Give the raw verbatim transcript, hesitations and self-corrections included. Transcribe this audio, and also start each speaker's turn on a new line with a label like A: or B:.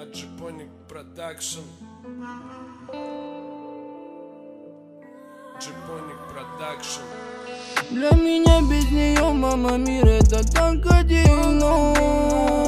A: Аджипоник продакшн. Аджипоник продакшн.
B: Для меня без нее, мама, мир это так одиноко.